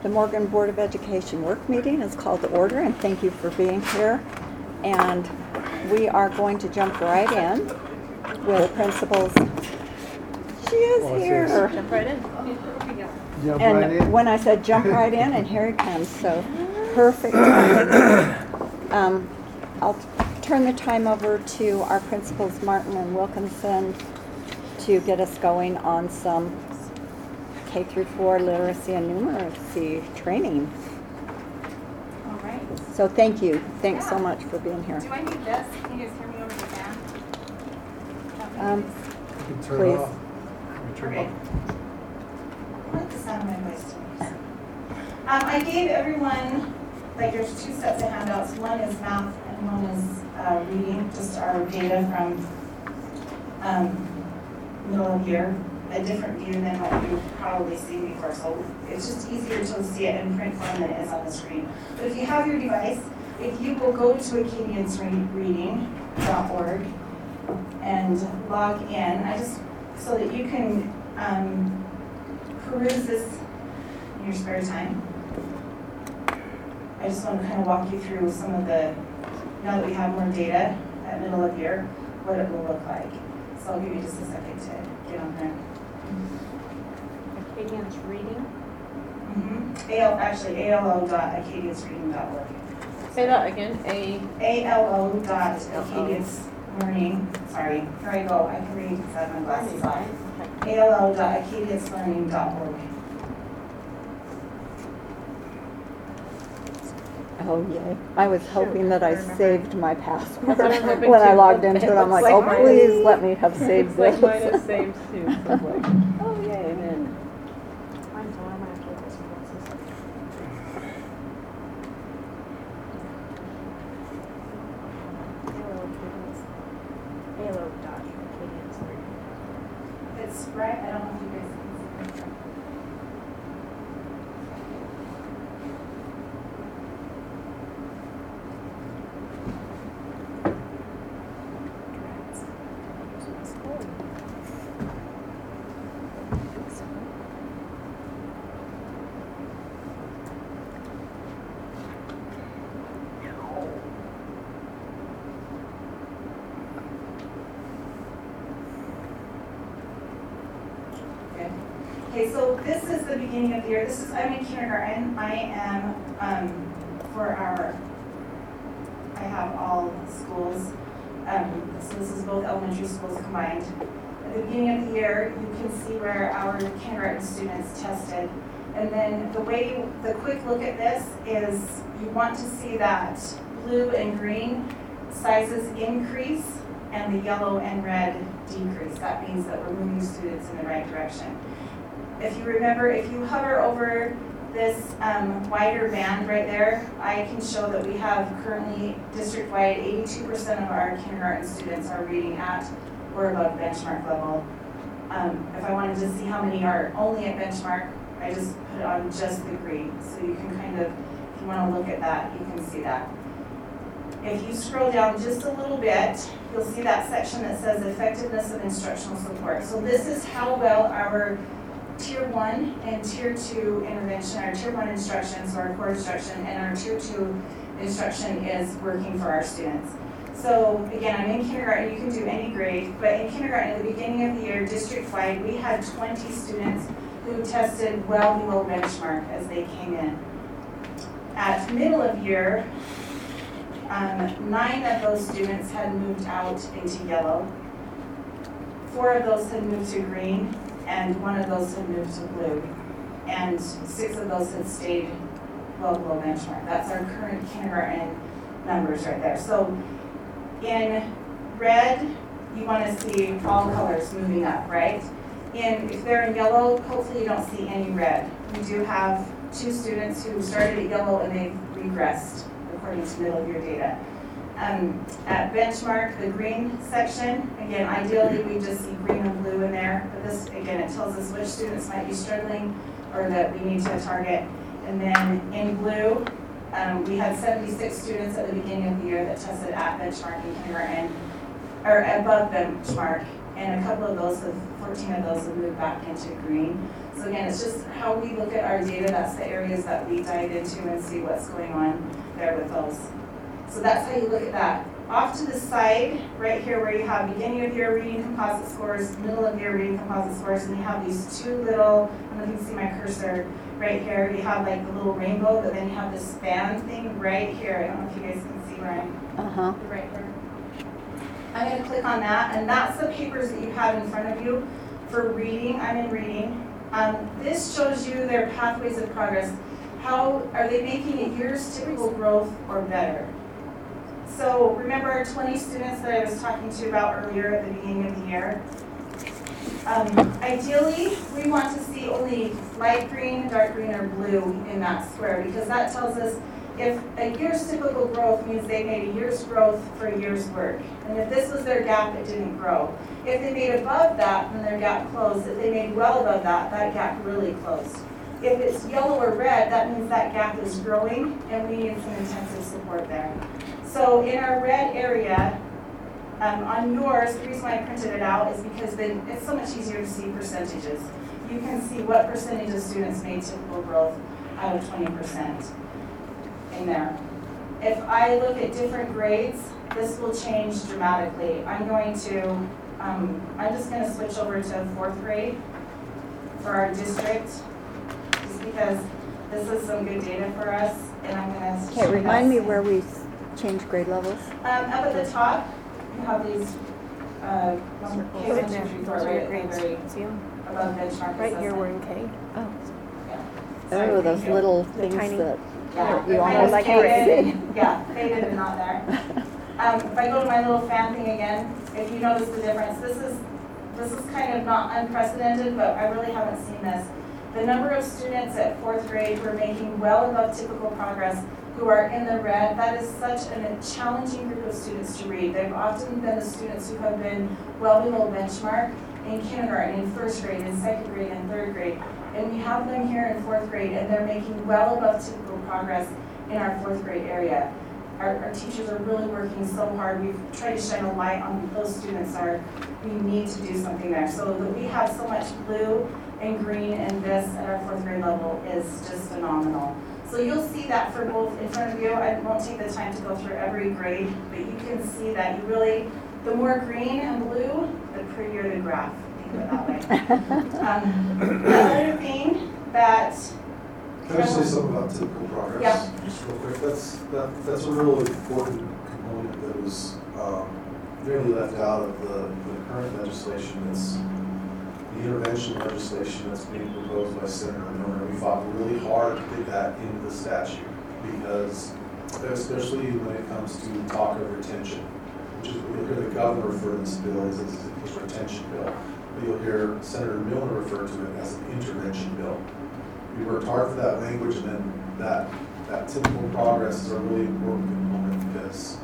The Morgan Board of Education work meeting is called to order, and thank you for being here. And we are going to jump right in with principals. She is here. Jump right in. And when I said jump right in, and here he comes, so perfect timing. I'll turn the time over to our principals, Martin and Wilkinson, to get us going on some K through 4 literacy and numeracy training. All right. So thank you. Thanks so Yeah. much for being here. Do I need this? Can you guys hear me over the fan? Um, You can turn Please. it off. You turn it Okay. off. I like the sound of my voice too. I gave everyone, like there's 2 sets of handouts. One is math and one is reading, just our data from middle of year, a different view than what you've probably seen before. So it's just easier to see it in print form than it is on the screen. But if you have your device, if you will go to acadiansreading.org and log in, so that you can peruse this in your spare time. I just want to kind of walk you through some of the, now that we have more data at middle of year, what it will look like. So I'll give you just a second to get on there. Acadians reading. ALO.acadiansreading.org. Say that again. ALO.acadianslearning, sorry, here I go, I can read because I have my glasses on. Okay. ALO.acadianslearning.org. Oh, yay. I was hoping that I saved my password. That's what I'm hoping When I too. logged into it, I'm like, oh, Looks like please mine. let me have saved Looks like this. mine is saved too. So it's like, oh yay, I'm in. Mine's on. I might have to look at some boxes. Halo.Acadians. It's right, I don't know if you guys can see it. Okay, so this is the beginning of the year. I'm in kindergarten. I have all schools. So this is both elementary schools combined. At the beginning of the year, you can see where our kindergarten students tested. And then the quick look at this is you want to see that blue and green sizes increase and the yellow and red decrease. That means that we're moving students in the right direction. If you remember, if you hover over this wider band right there, I can show that we have currently district-wide 82% of our kindergarten students are reading at or above benchmark level. If I wanted to see how many are only at benchmark, I just put it on just the green. So you can kind of, if you want to look at that, you can see that. If you scroll down just a little bit, you'll see that section that says effectiveness of instructional support. So this is how well our Tier 1 and Tier 2 intervention, our Tier 1 instruction, so our core instruction, and our Tier 2 instruction is working for our students. So again, I'm in kindergarten, you can do any grade, but in kindergarten at the beginning of the year, district-wide, we had 20 students who tested well below benchmark as they came in. At middle of year, 9 of those students had moved out into yellow, 4 of those had moved to green, and 1 of those had moved to blue, and 6 of those had stayed well below benchmark. That's our current kindergarten numbers right there. So in red, you want to see all colors moving up, right? If they're in yellow, hopefully you don't see any red. We do have 2 students who started at yellow and they've regressed according to middle of year data. At benchmark, the green section, again, ideally we just see green and blue in there, but this, again, it tells us which students might be struggling or that we need to target. And then in blue, we had 76 students at the beginning of the year that tested at benchmark in kindergarten, or above benchmark, and a couple of those have 14 of those will move back into green. So again, it's just how we look at our data. That's the areas that we dive into and see what's going on there with those. So that's how you look at that. Off to the side, right here where you have beginning of year reading composite scores, middle of year reading composite scores, and you have these two little, I don't know if you can see my cursor right here, you have like the little rainbow, but then you have this span thing right here. I don't know if you guys can see where I'm, right here. I'm going to click on that, and that's the papers that you have in front of you for reading. I'm in reading. This shows you their pathways of progress. How are they making a year's typical growth or better? So remember our 20 students that I was talking to you about earlier at the beginning of the year? Ideally, we want to see only light green, dark green, or blue in that square, because that tells us if a year's typical growth means they made a year's growth for a year's work. And if this was their gap, it didn't grow. If they made above that, then their gap closed. If they made well above that, that gap really closed. If it's yellow or red, that means that gap is growing, and we need some intensive support there. So in our red area, on yours, the reason why I printed it out is because then it's so much easier to see percentages. You can see what percentage of students made typical growth out of 20% in there. If I look at different grades, this will change dramatically. I'm just going to switch over to 4th grade for our district, just because this is some good data for us, and I'm going to Okay, remind me where we change grade levels. up at the top, you have these K1, 2, 3, 4, right, very above benchmark. Right here, we're in K. Oh, Yeah. oh, those little The things tiny- that Yeah, you I almost like can't it. see. Yeah, faded and not there. If I go to my little fan thing again, if you notice the difference, this is kind of not unprecedented, but I really haven't seen this. The number of students at 4th grade who are making well above typical progress, who are in the red, that is such a challenging group of students to read. They've often been the students who have been well below benchmark in kindergarten, in 1st grade, in 2nd grade, and 3rd grade. And we have them here in 4th grade, and they're making well above typical progress in our 4th grade area. Our teachers are really working so hard. We've tried to shine a light on who those students are. We need to do something there. So that we have so much blue and green in this at our 4th grade level is just phenomenal. So you'll see that for both in front of you. I won't take the time to go through every grade, but you can see that you really, the more green and blue, the prettier the graph. Think of it that way. Another thing that Can I say something about typical progress? Yeah. Just real quick, that's a really important component that was nearly left out of the current legislation. It's the intervention legislation that's being proposed by Senator Milner. We fought really hard to get that into the statute because, especially when it comes to talk of retention, which is what you'll hear the governor refer to this bill as his retention bill. But you'll hear Senator Milner refer to it as an intervention bill. We worked hard for that language, and then that typical progress is a really important component because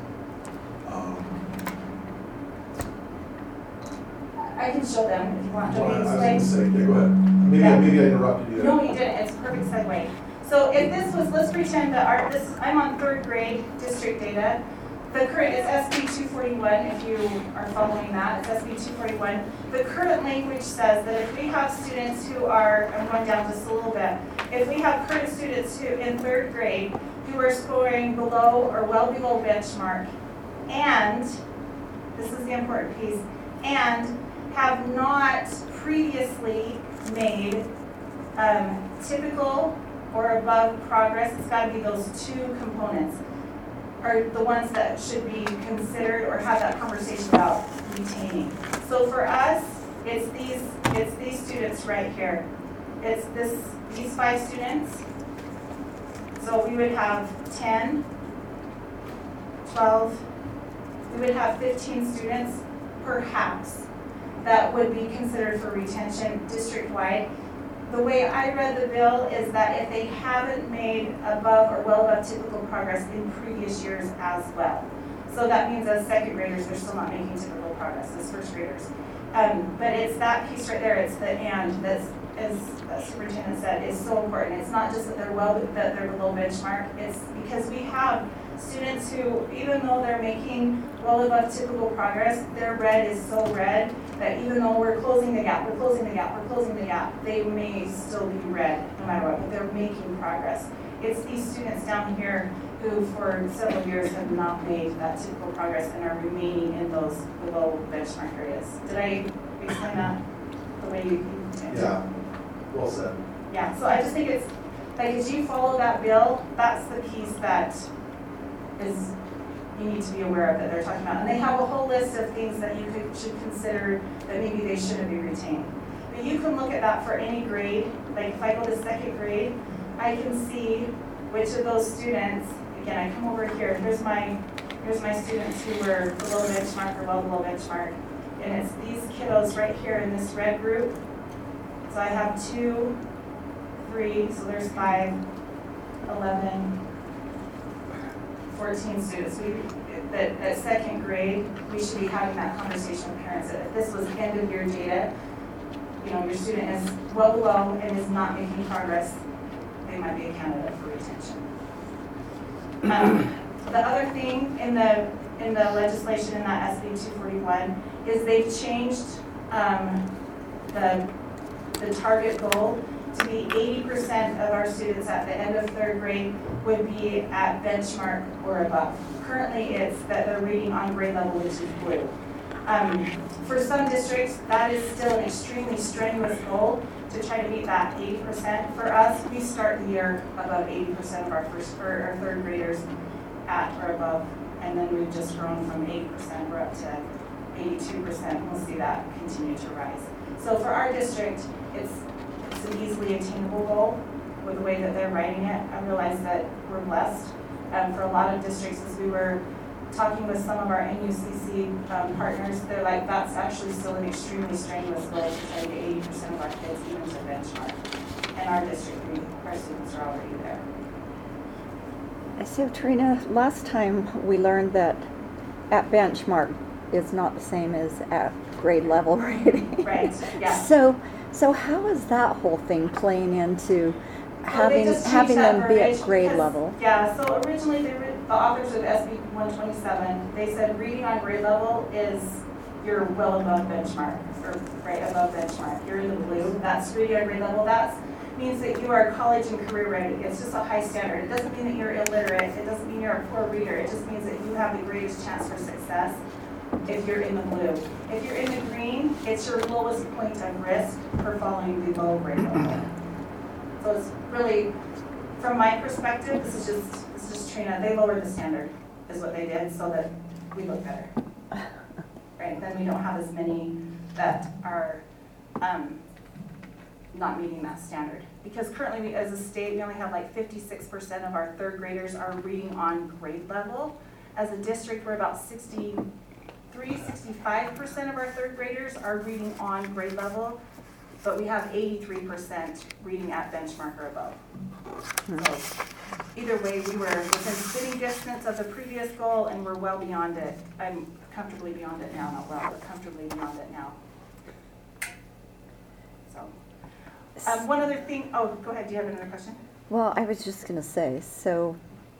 I can show them if you want. I Do you want was me to going to explain? say, yeah, go ahead. Maybe I interrupted you there. No, you didn't. It's a perfect segue. So if this was, let's pretend that I'm on 3rd grade district data. The current is SB 241, if you are following that, it's SB 241. The current language says that if we have students who are, I'm going down just a little bit, if we have current students who in 3rd grade who are scoring below or well below benchmark, and, this is the important piece, and have not previously made typical or above progress, it's got to be those two components, are the ones that should be considered or have that conversation about retaining. So for us, it's these students right here. It's these 5 students. So we would have 10, 12, we would have 15 students, perhaps, that would be considered for retention district-wide. The way I read the bill is that if they haven't made above or well above typical progress in previous years as well. So that means as 2nd graders, they're still not making typical progress as 1st graders. But it's that piece right there, it's the and that's, as Superintendent said, is so important. It's not just that they're below benchmark, it's because we have students who, even though they're making well above typical progress, their red is so red that even though we're closing the gap, they may still be red no matter what, but they're making progress. It's these students down here who for several years have not made that typical progress and are remaining in those below benchmark areas. Did I explain that the way you intended? Yeah, well said. Yeah, so I just think it's, like, as you follow that bill, that's the piece that is, you need to be aware of that they're talking about. And they have a whole list of things that you should consider that maybe they shouldn't be retained. But you can look at that for any grade. Like if I go to second grade, I can see which of those students, again, I come over here, here's my students who were below benchmark or well below benchmark. And it's these kiddos right here in this red group. So I have 2, 3, so there's 5, 11, 14 students. At second grade, we should be having that conversation with parents. If this was end of year data, you know, your student is well below and is not making progress, they might be a candidate for retention. The other thing in the legislation in that SB 241 is they've changed the target goal to be 80% of our students at the end of third grade would be at benchmark or above. Currently, it's that they're reading on grade level, which is blue. For some districts, that is still an extremely strenuous goal to try to meet that 80%. For us, we start the year above 80% of our third graders at or above, and then we've just grown from 8%, we're up to 82%. We'll see that continue to rise. So for our district, it's an easily attainable goal with the way that they're writing it. I realize that we're blessed. For a lot of districts, as we were talking with some of our NUCC partners, they're like, that's actually still an extremely strenuous goal to try to get 80% of our kids even to benchmark. In our district, our students are already there. So Trina, last time we learned that at benchmark is not the same as at grade level rating. Right, yeah. So how is that whole thing playing into having They just changed that them be at verbiage grade because- level? Yeah, so originally the authors of SB 127, they said reading on grade level is you're well above benchmark, or right above benchmark. You're in the blue, that's reading on grade level. That means that you are college and career ready. It's just a high standard. It doesn't mean that you're illiterate. It doesn't mean you're a poor reader. It just means that you have the greatest chance for success if you're in the blue. If you're in the green, it's your lowest point of risk for falling below grade level. So it's really, from my perspective, this is just Trina, they lowered the standard, is what they did, so that we look better. Right, then we don't have as many that are not meeting that standard. Because currently, as a state, we only have like 56% of our third graders are reading on grade level. As a district, we're about 65% of our third graders are reading on grade level, but we have 83% reading at benchmark or above. So either way, we were within spitting distance of the previous goal, and we're well beyond it. I'm comfortably beyond it now, not well, but comfortably beyond it now. So, one other thing, oh, go ahead, do you have another question? Well, I was just going to say, so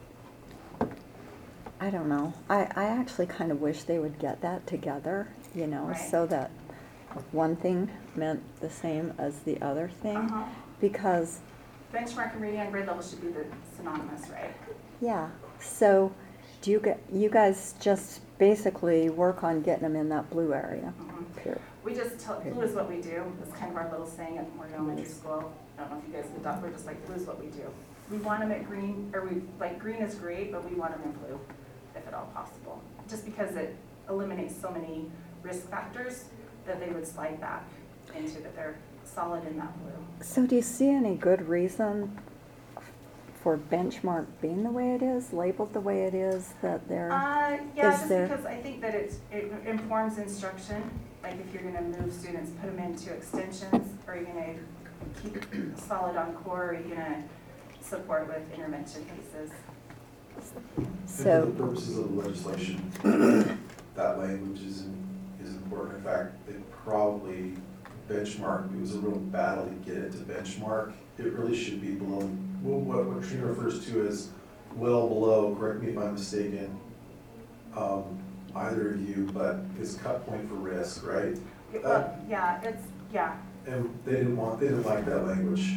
I don't know. I actually kind of wish they would get that together, you know, Right. so that one thing meant the same as the other thing, because Benchmark and reading on grade level should be the synonymous, right? yeah. So do you guys just basically work on getting them in that blue area? Period. We just tell, blue is what we do. It's kind of our little saying at Morgan Elementary School. I don't know if you guys adopt, we're just like, blue is what we do. We want them at green, or green is great, but we want them in blue, if at all possible. Just because it eliminates so many risk factors that they would slide back into, that they're solid in that blue. So do you see any good reason for benchmark being the way it is, labeled the way it is, that they're, Yeah, is just there- because I think that it informs instruction. Like if you're gonna move students, put them into extensions, or you're gonna keep solid on core, or you're gonna support with intervention pieces. And so, for the purposes of the legislation, that language is important. In fact, they probably benchmark, it was a real battle to get it to benchmark. It really should be below, what Trina refers to as well below, correct me if I'm mistaken, either of you, but it's cut point for risk, right? Well, yeah, it's, yeah. And they didn't like that language.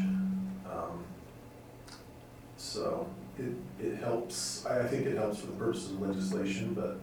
So it helps, I think it helps for the purposes of legislation, but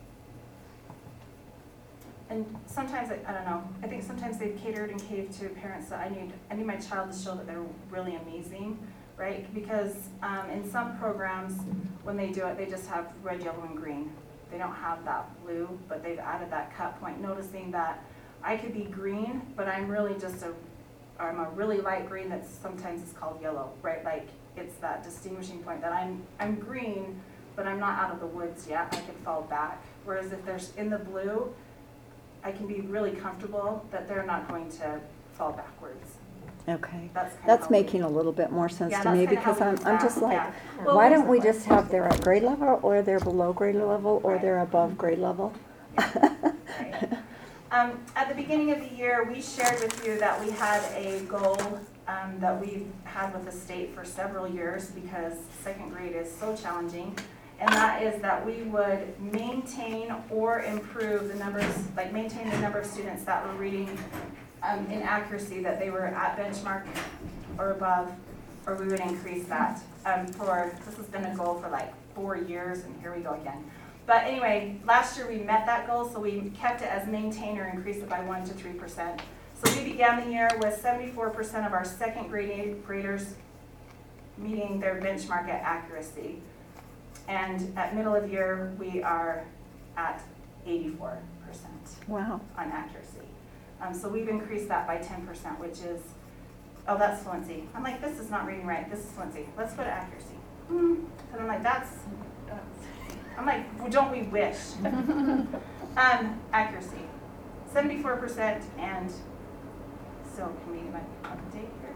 And sometimes, I don't know, I think sometimes they've catered and caved to parents that I need my child to show that they're really amazing, right? Because in some programs, when they do it, they just have red, yellow, and green. They don't have that blue, but they've added that cut point, noticing that I could be green, but I'm really just I'm a really light green that sometimes is called yellow, right? Like, it's that distinguishing point that I'm green, but I'm not out of the woods yet. I could fall back. Whereas if there's in the blue, I can be really comfortable that they're not going to fall backwards. Okay. That's kind That's of making a little bit more sense Yeah, to me that's kinda because how we I'm do just that, like, yeah. Well, why there's don't we the- just have they're at grade level or they're below grade level or Right. they're above grade level? Right. At the beginning of the year, we shared with you that we had a goal that we've had with the state for several years because second grade is so challenging. And that is that we would maintain or improve the numbers, like maintain the number of students that were reading in accuracy, that they were at benchmark or above, or we would increase that. This has been a goal for like 4 years, and here we go again. But anyway, last year we met that goal, so we kept it as maintain or increase it by 1 to 3%. So we began the year with 74% of our second graders meeting their benchmark at accuracy. And at middle of year, we are at 84% Wow. on accuracy. So we've increased that by 10%, which is, oh, that's fluency. I'm like, this is not reading right, this is fluency. Let's go to accuracy. And I'm like, I'm like, well, don't we wish? Accuracy, 74%, and so can we get my update here?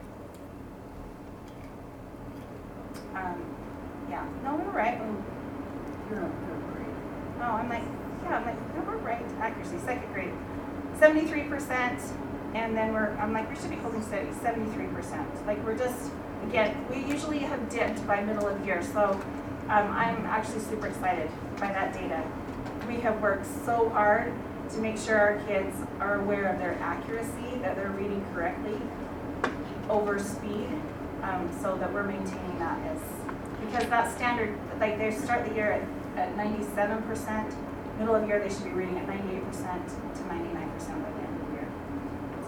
Yeah, no, we're right. You're on third grade. Oh, I'm like, no, we're right. Accuracy, second grade, 73%, and then I'm like, we should be holding steady, 73%. Like, we're just, again, we usually have dipped by middle of year, so I'm actually super excited by that data. We have worked so hard to make sure our kids are aware of their accuracy, that they're reading correctly over speed, so that we're maintaining that because that standard, like they start the year at 97%, middle of the year they should be reading at 98% to 99% by the end of the year. So,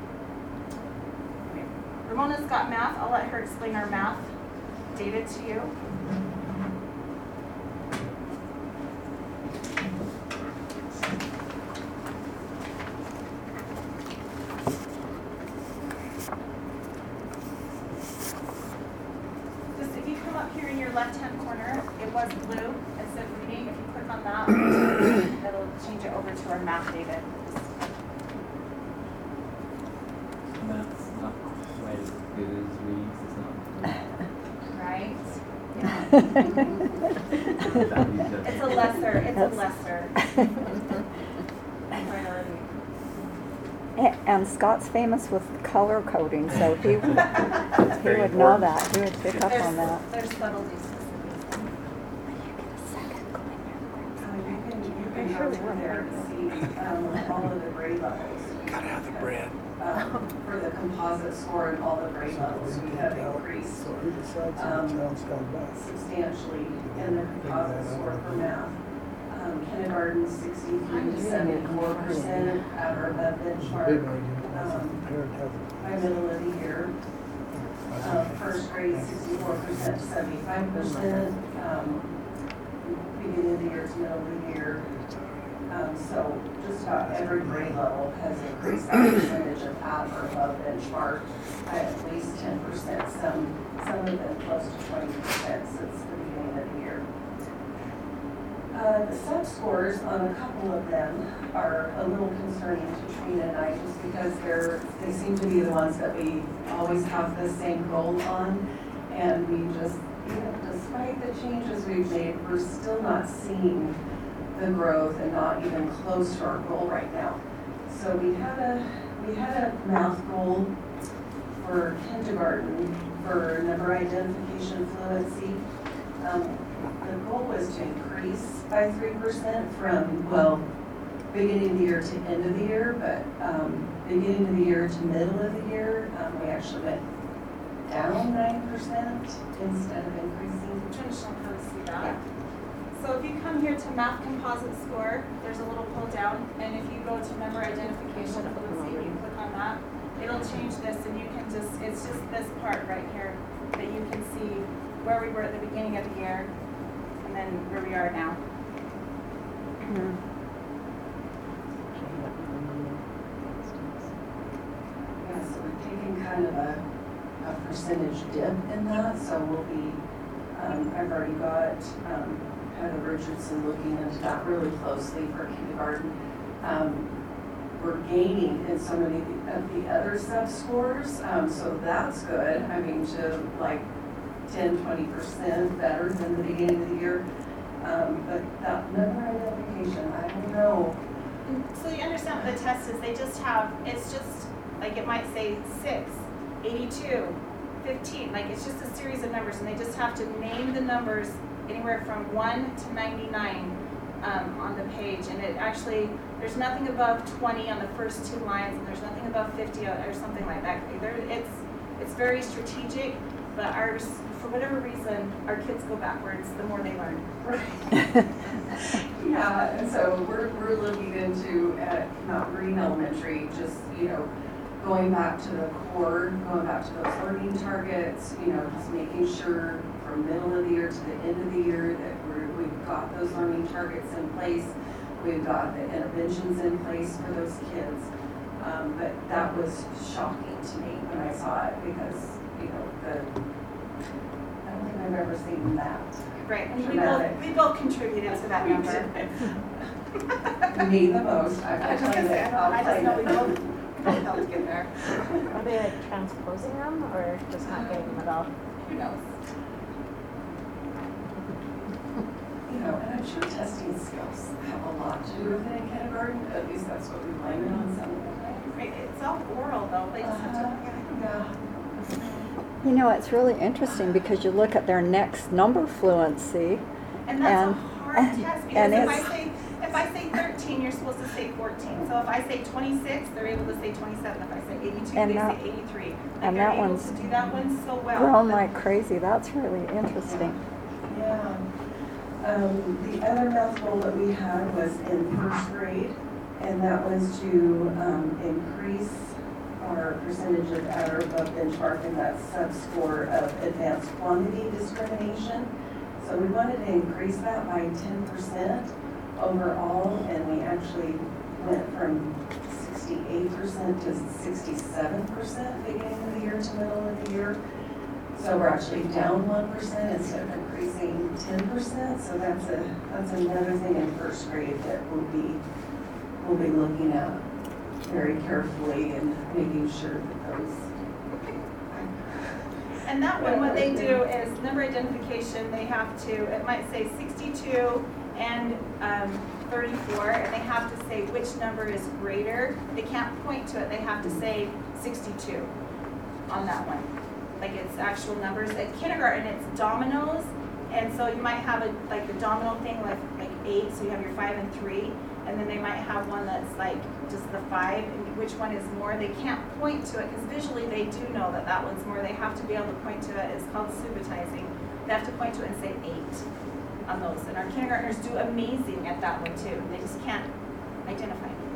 okay. Ramona's got math. I'll let her explain our math data to you. Just if you come up here in your left-hand corner, it was blue. It said reading. If you click on that, that'll change it over to our math data. Math's not quite as good as reads, it's not. Right? It's It's a lesser priority. And Scott's famous with color coding, so he would know that. He would pick up on that. There's subtleties. You can go through there and see all of the grade levels. Gotta have the bread. For the composite score and all the grade levels, we have increased So who decides how the town's gone by? substantially in the composite score for math. Kindergarten, 63 to 74% at or above Big benchmark argument, I think the parent has by it. middle of the year. First grade, 64% to 75%. Beginning of the year to middle of the year. So just about every grade level has increased that percentage of at or above benchmark by at least 10%. Some have been close to 20% since the beginning of the year. The sub-scores on a couple of them are a little concerning to Trina and I, just because they seem to be the ones that we always have the same goal on, and we just, despite the changes we've made, we're still not seeing the growth and not even close to our goal right now. So we had a math goal for kindergarten for number identification fluency. The goal was to increase by 3% from, beginning of the year to end of the year, but beginning of the year to middle of the year, we actually went down 9% instead of increasing. I'm trying to show them how to see that. Yeah. So if you come here to math composite score, there's a little pull down, and if you go to member identification, let's see, if you click on that, it'll change this, and you can just, it's just this part right here that you can see where we were at the beginning of the year, and then where we are now. Hmm. Yeah, so we're taking kind of a percentage dip in that, so we'll be, I've already got Heather Richardson looking into that really closely for kindergarten. We're gaining in so many of the other sub-scores, so that's good. I mean, to like 10-20% better than the beginning of the year. But that member identification, I don't know. So you understand what the test is, they just have, it's just, like it might say 6, 82, 15, like it's just a series of numbers, and they just have to name the numbers anywhere from 1 to 99 on the page, and it actually, there's nothing above 20 on the first 2 lines, and there's nothing above 50 or something like that. It's very strategic, but ours, for whatever reason, our kids go backwards the more they learn. Yeah, and so we're looking into at Mount Green Elementary, just, going back to the core, going back to those learning targets, just making sure from middle of the year to the end of the year that we've got those learning targets in place. We've got the interventions in place for those kids. But that was shocking to me when I saw it because, I don't think I've ever seen that. Right, and Dramatic. we both contributed to that number. Me the most. I just know we both helped get there. Are they like transposing them or just not getting them at all? Who knows? And I'm sure testing skills have a lot to do with it in kindergarten. At least that's what we blame it on some of the Right, it's all oral though, they just have to. Yeah. It's really interesting because you look at their next number fluency. And that's a And- hard test, because and if I say 13, you're supposed to say 14. So if I say 26, they're able to say 27. If I say 82, And they that- say 83. Like and they're that able one's to do that one so well. Grown like crazy. That's really interesting. Yeah. The other math goal that we had was in first grade, and that was to increase our percentage of at or above benchmark in that sub-score of advanced quantity discrimination. So we wanted to increase that by 10% overall, and we actually went from 68% to 67% beginning of the year to middle of the year. So we're actually down 1% instead of increasing 10%. So that's another thing in first grade that we'll be looking at very carefully and making sure that those. And that one, what they do is number identification, they have to, it might say 62 and 34, and they have to say which number is greater. They can't point to it, they have to say 62 on that one. Like it's actual numbers. At kindergarten, it's dominoes, and so you might have like the domino thing, like 8, so you have your 5 and 3, and then they might have one that's like just the 5, and which one is more. They can't point to it because visually they do know that that one's more. They have to be able to point to it. It's called subitizing. They have to point to it and say 8 on those, and our kindergartners do amazing at that one too. They just can't identify it.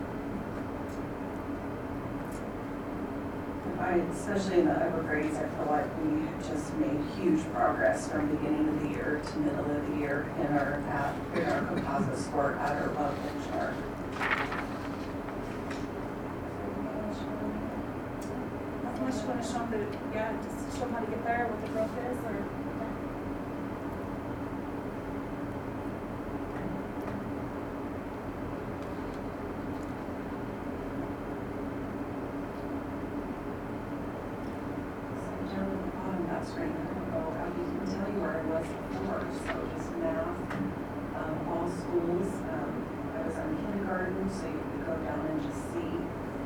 Especially in the upper grades, I feel like we just made huge progress from beginning of the year to middle of the year in our composite score at or above benchmark. Unless you want to show them just show them how to get there, what the growth is, or. Down at the bottom, that's right, I don't know, I can tell you where I was before, so just math, all schools, I was on kindergarten, so you could go down and just see,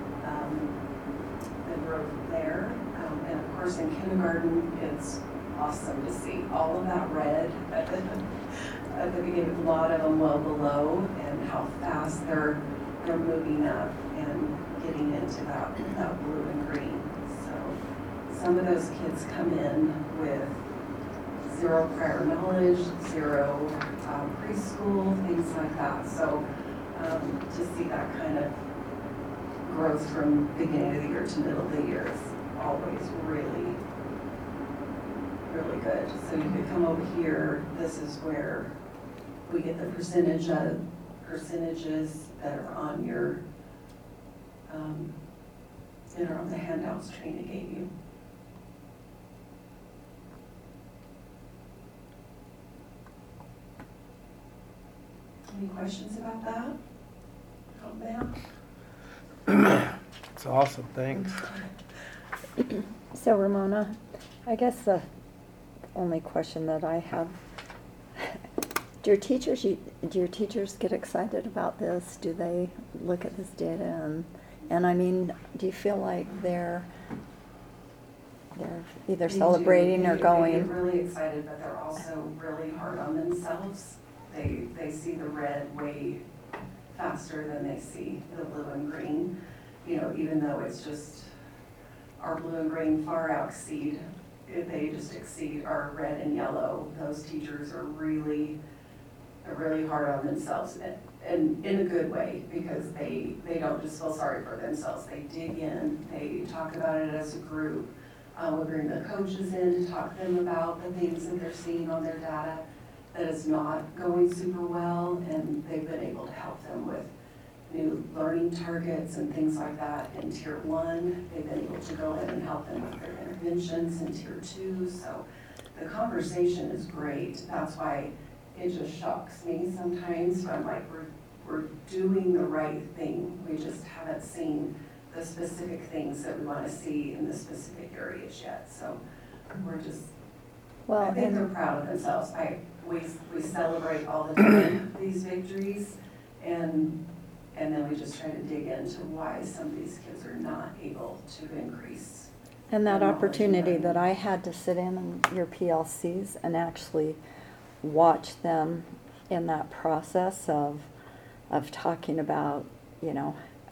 the growth there, and of course in kindergarten, it's awesome to see all of that red, at the beginning, a lot of them well below, and how fast they're moving up and getting into that blue and green. So some of those kids come in with zero prior knowledge, zero preschool, things like that. So to see that kind of growth from beginning of the year to middle of the year is always really, really good. So you could come over here. This is where we get the percentages that are on your that are on the handouts Trina gave you. Any questions about that? About that? It's awesome, thanks. So Ramona, I guess the only question that I have, do your teachers get excited about this? Do they look at this data and I mean, do you feel like they're either celebrating or They going? get really excited, but they're also really hard on themselves. They see the red way faster than they see the blue and green. You know, even though it's just our blue and green far exceed, they just exceed our red and yellow. Those teachers are really hard on themselves, and in a good way, because they don't just feel sorry for themselves. They dig in, they talk about it as a group. We bring the coaches in to talk to them about the things that they're seeing on their data that is not going super well, and they've been able to help them with new learning targets and things like that in Tier 1. They've been able to go in and help them with their interventions in Tier 2. So the conversation is great. That's why it just shocks me sometimes. I'm like, we're doing the right thing. We just haven't seen the specific things that we want to see in the specific areas yet. So we're just, I think they're proud of themselves. We celebrate all the time these victories, and then we just try to dig into why some of these kids are not able to increase. And that their knowledge opportunity and that I had to sit in your PLCs and actually watch them in that process of talking about, you know,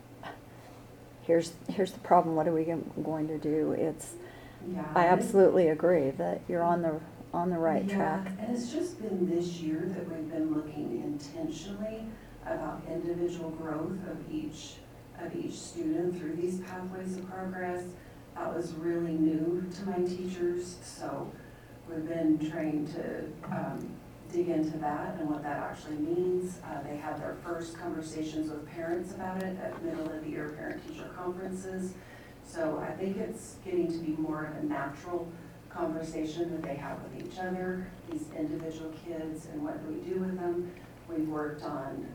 here's the problem, what are we going to do? I absolutely agree that you're on the right track. And it's just been this year that we've been looking intentionally about individual growth of each student through these pathways of progress. That was really new to my teachers, so we've been trying to dig into that and what that actually means. They had their first conversations with parents about it at middle of the year parent-teacher conferences. So I think it's getting to be more of a natural conversation that they have with each other, these individual kids, and what do we do with them. We've worked on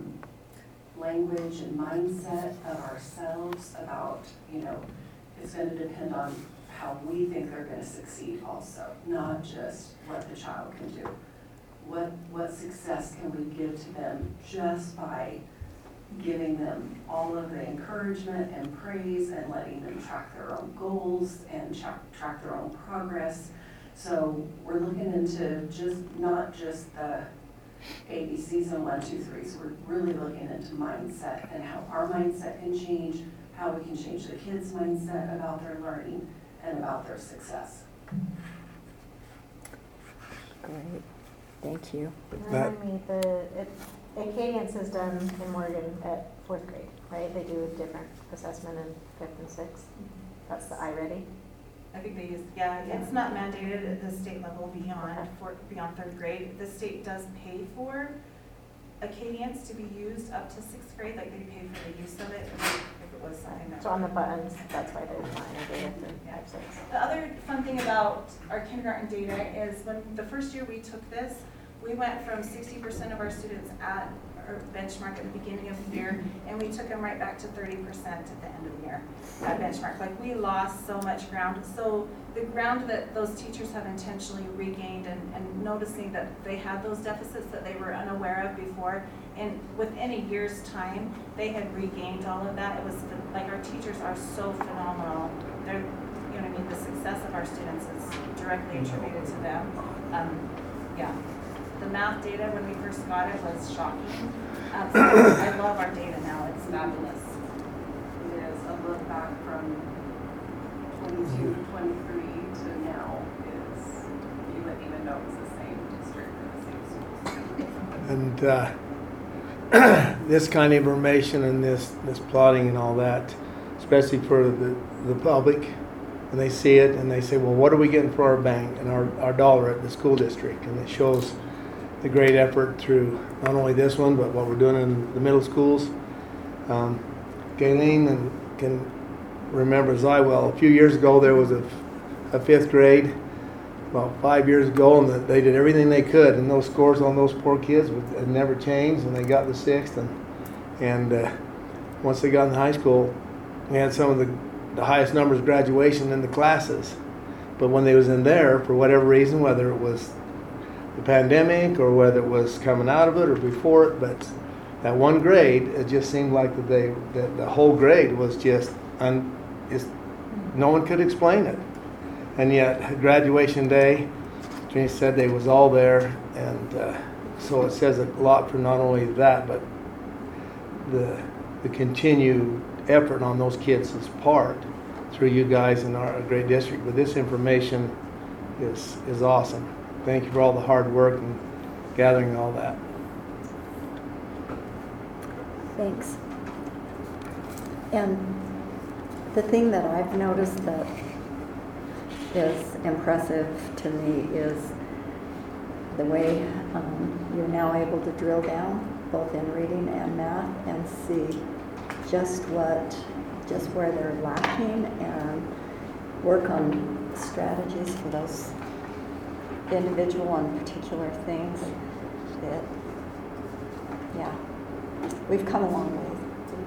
language and mindset of ourselves about, you know, it's going to depend on how we think they're going to succeed also, not just what the child can do. What success can we give to them just by giving them all of the encouragement and praise and letting them track their own goals and track their own progress. So we're looking into not just the ABCs and 1, 2, 3. So we're really looking into mindset and how our mindset can change, how we can change the kids' mindset about their learning and about their success. Great, thank you. Remind me, Acadience is done in Morgan at 4th grade, right? They do a different assessment in 5th and 6th. That's the iReady. I think they use, it's not mandated at the state level beyond 3rd grade. The state does pay for Acadience to be used up to 6th grade, like they pay for the use of it if it was something that. So on the buttons, that's why they're finding data for 5, 6. The other fun thing about our kindergarten data is when the first year we took this, we went from 60% of our students at our benchmark at the beginning of the year, and we took them right back to 30% at the end of the year at benchmark. Like, we lost so much ground. So the ground that those teachers have intentionally regained and noticing that they had those deficits that they were unaware of before, and within a year's time, they had regained all of that. It was like, our teachers are so phenomenal. They're, you know what I mean, the success of our students is directly attributed to them. Yeah. The math data when we first got it was shocking. So I love our data now. It's fabulous. It is a look back from 22, 23 to now is, you wouldn't even know it's the same district or the same schools. And this kind of information and this plotting and all that, especially for the public, when they see it and they say, well, what are we getting for our bang and our dollar at the school district? And it shows the great effort through not only this one, but what we're doing in the middle schools. Galen can remember as I will, a few years ago there was a fifth grade, about 5 years ago, and they did everything they could, and those scores on those poor kids had never changed, and they got the sixth, and once they got in high school, we had some of the highest numbers of graduation in the classes. But when they was in there, for whatever reason, whether it was the pandemic or whether it was coming out of it or before it, but that one grade, it just seemed like that the whole grade was just no one could explain it. And yet graduation day, Jenny said they was all there, and so it says a lot for not only that, but the continued effort on those kids' part through you guys in our great district. But this information is awesome. Thank you for all the hard work and gathering all that. Thanks. And the thing that I've noticed that is impressive to me is the way you're now able to drill down both in reading and math and see just where they're lacking and work on strategies for those individual and particular things. That, yeah, we've come a long way.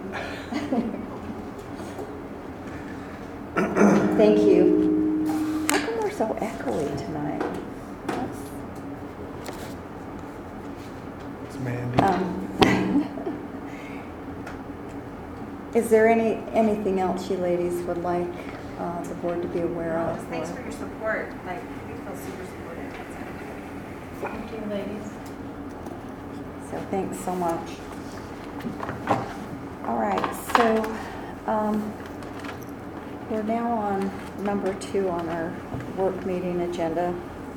Thank you. How come we're so echoey tonight? It's Mandy. Is there anything else you ladies would like the board to be aware of? Thanks for your support. Like, we feel super supported. Thank you, ladies. So thanks so much. All right, so we're now on number 2 on our work meeting agenda.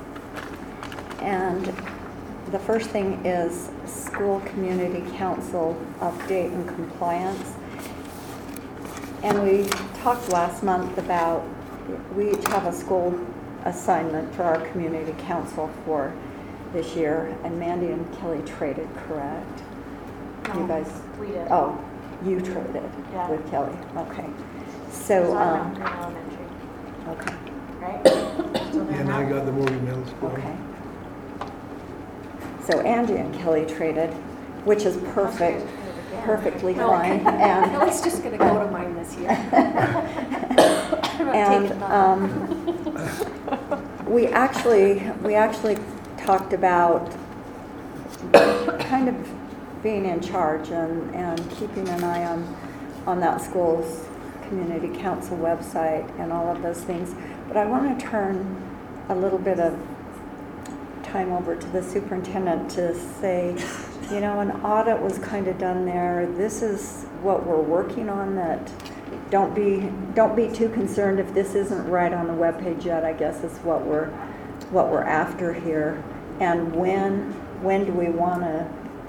And the first thing is school community council update and compliance. And we talked last month about, we each have a school assignment for our community council for this year, and Mandy and Kelly traded, correct? No, You guys? we did. Oh, you traded Yeah. with Kelly, okay. So So, I'm on Green Elementary, okay, right? Still there And I now? got the Morgan Middle School. okay. So Angie and Kelly traded, which is perfect, perfectly No. fine, and. Kelly's just gonna go to mine this year. And we actually talked about kind of being in charge and keeping an eye on that school's community council website and all of those things. But I want to turn a little bit of time over to the superintendent to say, you know, an audit was kind of done there. This is what we're working on. That don't be too concerned if this isn't right on the webpage yet. I guess is what we're after here. And when do we want to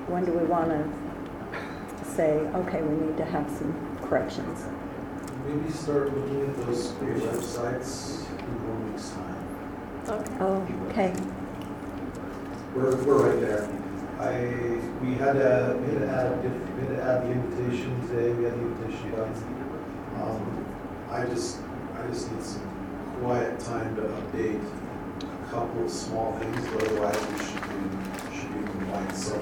say, okay, we need to have some corrections? Maybe start looking at those great websites in 1 week's time. Oh, okay. We're right there. We had to add the invitation today. We had the invitation done. I just need some quiet time to update a couple of small things, but otherwise we should be compliant. So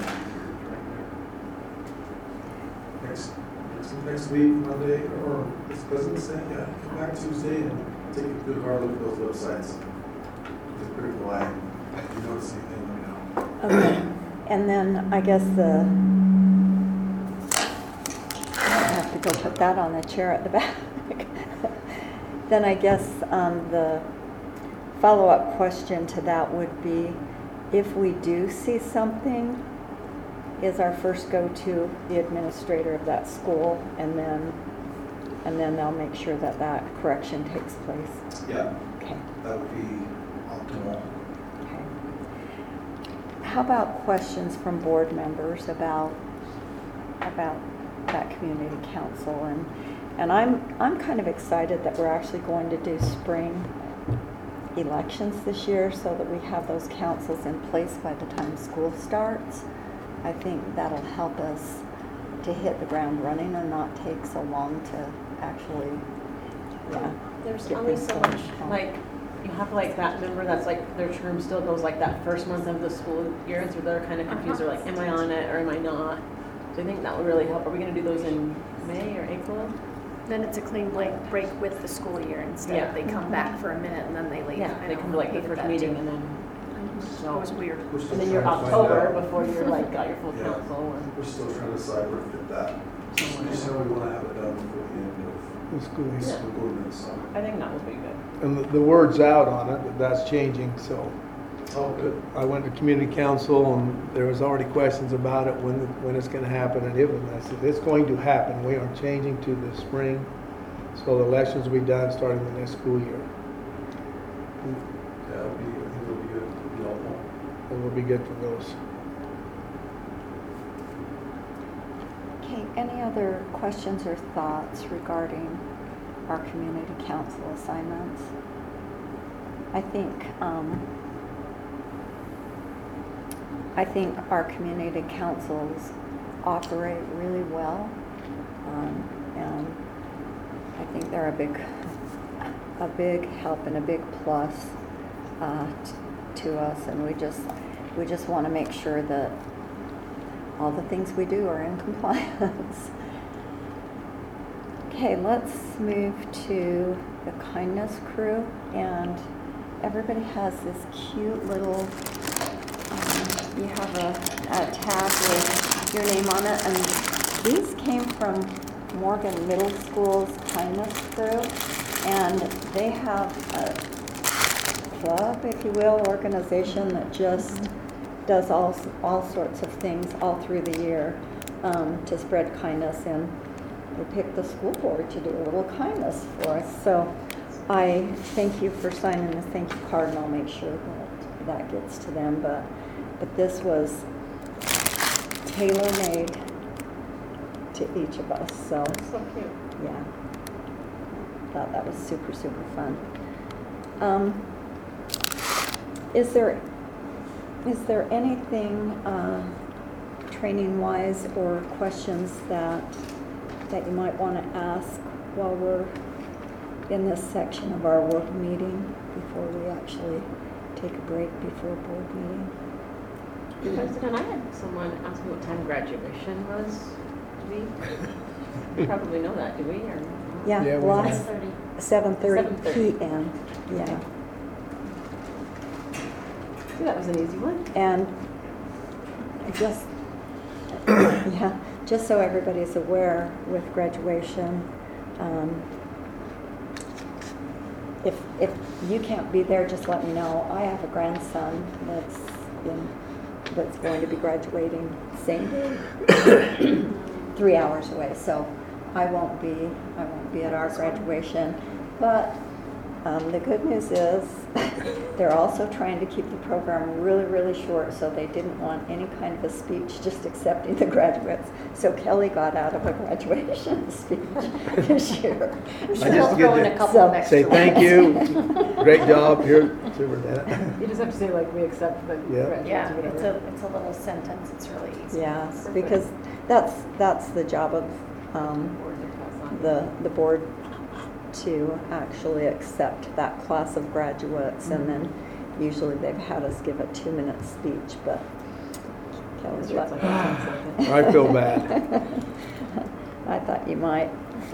next week, Monday, or it's President's Day, yeah, come back Tuesday and take a good hard look at those websites. It's pretty quiet. If you notice anything, let me know. Okay. And then I guess I have to go put that on the chair at the back. Then I guess the follow-up question to that would be, if we do see something, is our first go-to the administrator of that school, and then they'll make sure that that correction takes place. Yeah, Okay. that would be optimal. Okay. How about questions from board members about that community council? And I'm kind of excited that we're actually going to do spring elections this year so that we have those councils in place by the time school starts. I think that'll help us to hit the ground running and not take so long to actually, There's get only things so going. much, like, you have like that member that's like, their term still goes like that first month of the school year, and so they're kind of confused, they're like, am I on it or am I not? So I think that would really help. Are we gonna do those in May or April? Then it's a clean break with the school year instead of Yeah. they come back for a minute and then they leave. Yeah, I they know, come to like the hated first that meeting too. and then, It was weird. We're still and then you're trying to find October out. before you're like, got your full Yeah. council and. We're still trying to decipher fit that. Just know we want to have it done before the end The school of the year. school ordinance. So. I think that would be good. And the word's out on it, that that's changing, so. Oh, good. I went to community council and there was already questions about it, when it's gonna happen, and I said, it's going to happen. We are changing to the spring, so the elections will be done starting the next school year. Yeah, I think it'll be good. It'll be helpful. It will be good for those. Okay, any other questions or thoughts regarding our community council assignments? I think our community councils operate really well, and I think they're a big help and a big plus to us, and we just want to make sure that all the things we do are in compliance. Okay, let's move to the kindness crew, and everybody has this cute little, you have a tag with your name on it, and these came from Morgan Middle School's kindness crew, and they have a club, if you will, organization that just does all sorts of things all through the year to spread kindness, and they picked the school board to do a little kindness for us. So I thank you for signing the thank you card, and I'll make sure that gets to them. But this was tailor-made to each of us. So So cute. yeah, thought that was super fun. Is there anything training-wise or questions that you might want to ask while we're in this section of our work meeting before we actually take a break before a board meeting? President, I had someone ask me what time graduation was. Do we probably know that, do we, or? Yeah, Yeah, we last 7:30 7:30 p.m. Yeah. See, that was an easy one. And just so everybody's aware with graduation, if you can't be there, just let me know. I have a grandson that's going to be graduating same day, 3 hours away. So I won't be at our graduation. But the good news is they're also trying to keep the program really short, so they didn't want any kind of a speech, just accepting the graduates. So Kelly got out of a graduation speech this year. I just They'll get throw in to a couple so- of extra say thank ones. you, great job here, superintendent. You just have to say like, we accept the Yeah. graduates Yeah, or whatever. it's a little sentence, it's really easy. Yeah, Perfect. because that's the job of Board to pass on. the board, to actually accept that class of graduates, and then usually they've had us give a 2-minute speech, but Kelly's Sure, it's like, like a 10 second. I feel bad. I thought you might.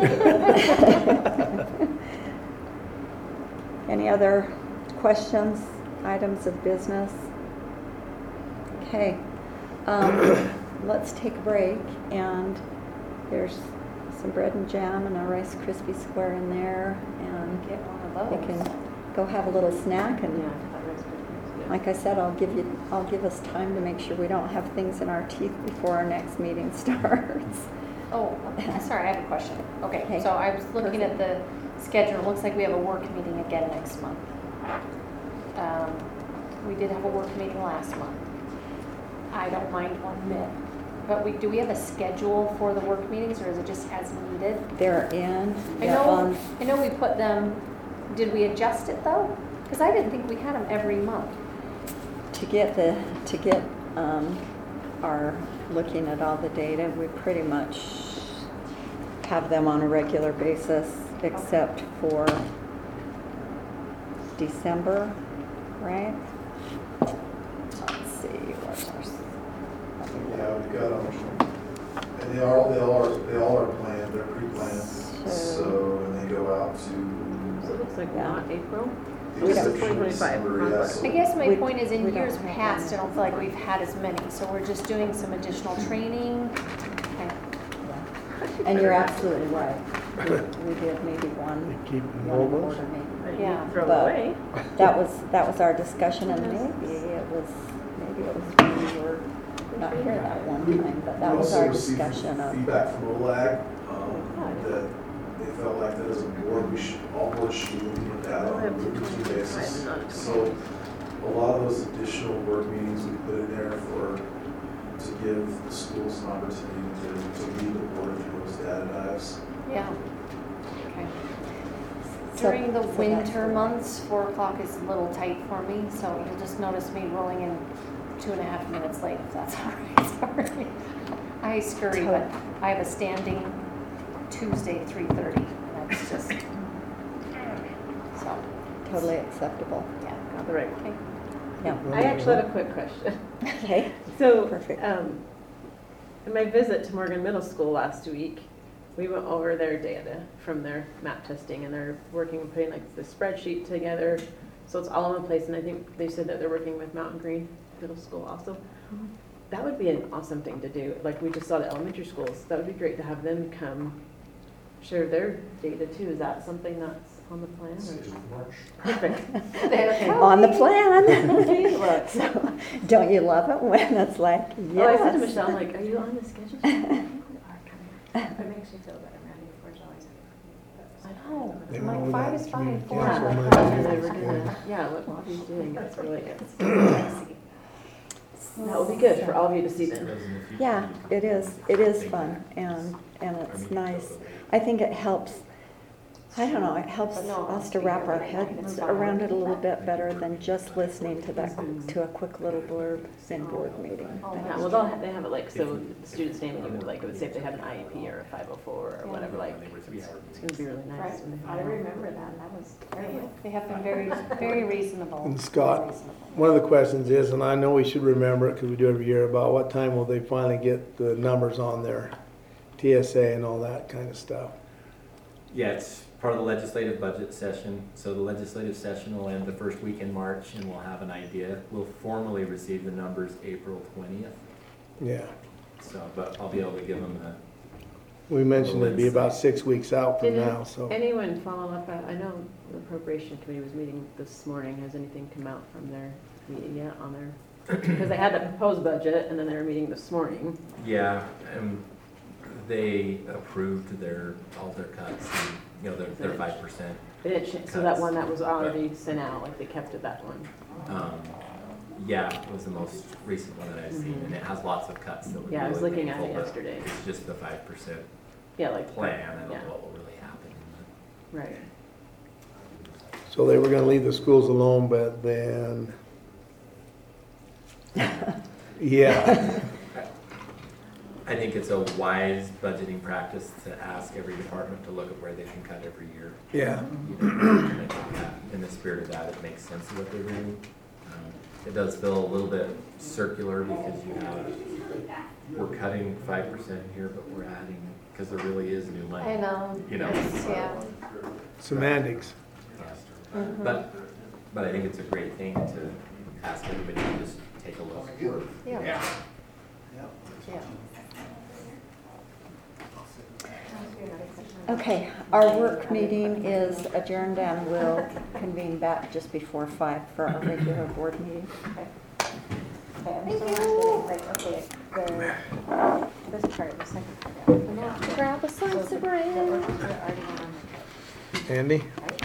Any other questions, items of business? Okay, let's take a break, and there's some bread and jam and a Rice Krispie square in there, and Get one of we those. can go have a little snack and Yeah, that Rice Krispies, yeah. like I said, I'll give us time to make sure we don't have things in our teeth before our next meeting starts. Oh, sorry, I have a question. Okay, Okay. so I was looking at the schedule. It looks like we have a work meeting again next month. We did have a work meeting last month. I don't mind one bit. But do we have a schedule for the work meetings, or is it just as needed? They're in. I know we put them, did we adjust it though? Because I didn't think we had them every month. To get our looking at all the data, we pretty much have them on a regular basis, except for December, right? Let's see, what's ours? Yeah, we've got them, and they all are planned, they're pre-planned, so, and they go out to. So it looks like Yeah. not April. We don't- 2025. Yeah, so- I guess my We- point is, in we don't years have past, I any. don't feel like we've had as many, so we're just doing some additional training. Okay. And you're absolutely right. We did maybe They one keep quarter mobile. meeting. Yeah. Throw it But- away. That was our discussion, and maybe it was when we were not here that one time, but that We was also our received discussion of, feedback from OLAG, that they felt like that as a board, all boards should be looking at that on a weekly basis. So a lot of those additional work meetings we put in there to give the schools an opportunity to lead the board through those data dives. Yeah. Okay. So- During the so that's winter the- months, 4 o'clock is a little tight for me, so you'll just notice me rolling in 2.5 minutes late, if that's all right. Sorry. I scurry, but I have a standing Tuesday 3:30, and that's just, so, totally acceptable. yeah. Got the right. Okay. Yeah, I actually have a quick question. okay, So, Perfect. In my visit to Morgan Middle School last week, we went over their data from their map testing, and they're working on putting like the spreadsheet together, so it's all in one place. And I think they said that they're working with Mountain Green Middle School also. That would be an awesome thing to do. Like we just saw the elementary schools. That would be great to have them come share their data too. Is that something that's on the plan? Or? Perfect. on the plan. Okay, look. So, don't you love it when it's like, yes? Oh, I said to Michelle, I'm like, are you on the schedule? I think we are coming. It makes you feel better, Randy, before it's always. I know. They I'm like, roll 5 that is fine, 4 community Yeah, council and Monday. they were gonna, yeah, what Bobby's doing, it's really good. Dicey. That would be good for all of you to see then. Yeah, it is fun, and it's nice. I think it helps, I don't know, it helps But no, us to wrap our heads around it a little bit better than just listening to to a quick little blurb in board meeting. Yeah, well, they have it like, so the student's name, and you would like, it would say if they have an IEP or a 504 or whatever, like, it's gonna be really nice Right, when they I have it. remember that, that was very. They have been very, very reasonable. And Scott, Very reasonable. one of the questions is, and I know we should remember it because we do it every year, about what time will they finally get the numbers on their TSA and all that kind of stuff? Yeah, it's part of the legislative budget session. So the legislative session will end the first week in March, and we'll have an idea. We'll formally receive the numbers April 20th. Yeah. So, but I'll be able to give them a, We mentioned it'd be about 6 weeks out from Did now, so. anyone follow up? I know the appropriation committee was meeting this morning. Has anything come out from their meeting yet on their, because they had the proposed budget and then they were meeting this morning. yeah, they approved all their cuts, and, you know, their 5%. They didn't, so that one that was already sent out, like they kept it, that one. Yeah, it was the most recent one that I've seen, and it has lots of cuts that would be Yeah, I was really looking at it painful, but yesterday. It's just the 5% Yeah, like. plan. I don't Yeah, know what will really happen. right. So they were gonna leave the schools alone, but then, yeah. I think it's a wise budgeting practice to ask every department to look at where they can cut every year. Yeah. You know, and I think that, in the spirit of that, it makes sense of what they're doing. It does feel a little bit circular because we're cutting 5% here, but we're adding, because there really is new money. I know. You know. It's- yeah. Semantics. Yeah. But I think it's a great thing to ask everybody to just take a look. Yeah. Yeah. you another question. Okay, our work meeting is adjourned and we'll convene back just before 5 for our regular board meeting. Okay, I'm still not getting, like, okay, this part, the second paragraph. Grab a So slice the of bread. orchestra already went on the trip, Andy? right?